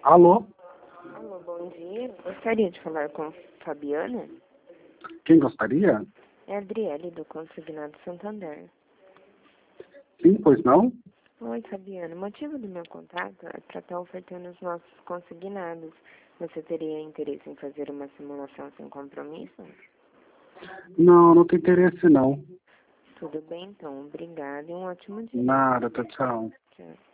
Alô? Alô, bom dia. Gostaria de falar com Fabiana? Quem gostaria? É a Adriele, do Consignado Santander. Sim, pois não? Oi, Fabiana. O motivo do meu contato é para estar ofertando os nossos consignados. Você teria interesse em fazer uma simulação sem compromisso? Não, não tem interesse não. Tudo bem, então. Obrigada e um ótimo dia. Nada, tchau. Tchau.